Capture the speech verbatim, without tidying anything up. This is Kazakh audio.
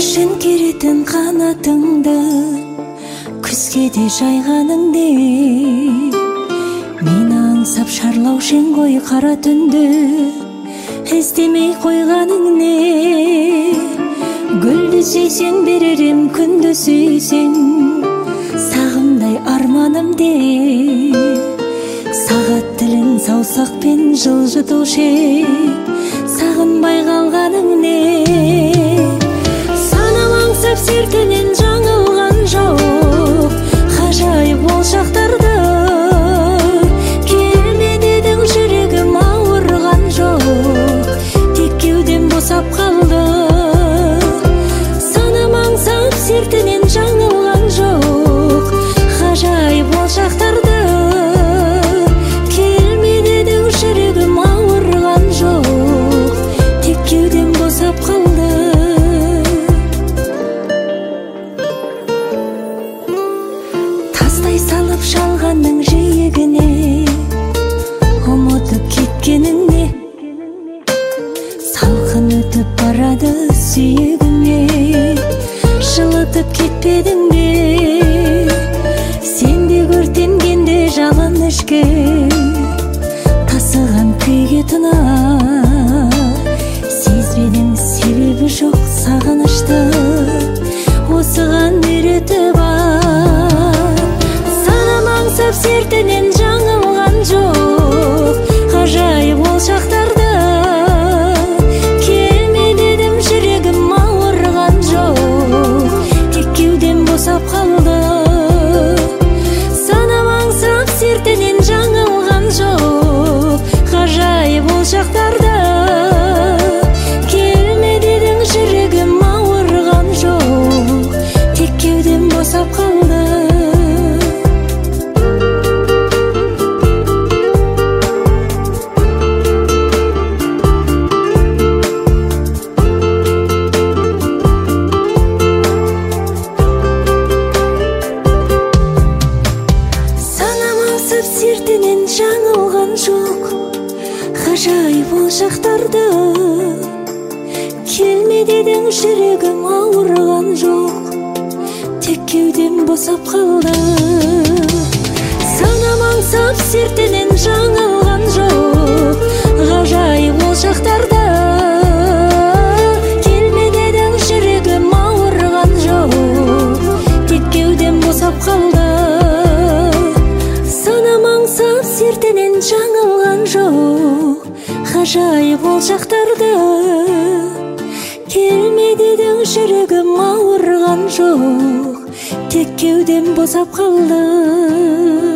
Күшін керетін қанатыңды күзге де жайғаныңды, мен аңсап шарлаушың ғой қара түнді, іздемей қойғаның не? Гүлді сүйсең берерім, күнді сүйсең сағымдай арманымде. Сағат тілін саусақпен жылжытушы, сағынбай қалғаның не? Санам аңсап сертінен жаңылған жоқ, ғажайып ол шақтарды. Келме дедің, жүрегім ауырған жоқ, тек кеудем босап қалды. Санам аңсап сертінен жаңылған жоқ, ғажайып ол шақтарды. Келме дедің, жүрегім ауырған жоқ, тек кеудем босап қалды. Тастай салып шалғанның жиегіне, ұмытып кеткеніңе, салқын өтіп барады сүйегіме, жылытып кетпедің бе? Сен де өртенгенде жалын ішке, тасыған күйге тына, сезбедің себебі жоқ сағынышты, осыған үйреті бар. Санам аңсап сертінен жаңылған жоқ, ғажайып ол шақтарды. Келме дедім, жүрегім ауырған жоқ, тек кеудем босап қалды. Санам аңсап сертінен жаңылған жоқ, ғажайып ол шақтарды. Келме дедің, жүрегім ауырған жоқ, тек кеудем босап қалды. Сертінен жаңылған жоқ, ғажайып ол шақтарды. Келме дедің, жүрегім ауырған жоқ, тек кеудем босап қалды. Санам аңсап сертінен жаңылған жоқ, ғажайып ол шақтарды. Келме дедің, жүрегім ауырған жоқ, тек кеудем босап қалды. Санам аңсап сертінен жаңылған жоқ, ғажайып ол шақтарды. Келме дедің, жүрегім ауырған жоқ, тек кеудем босап қалды.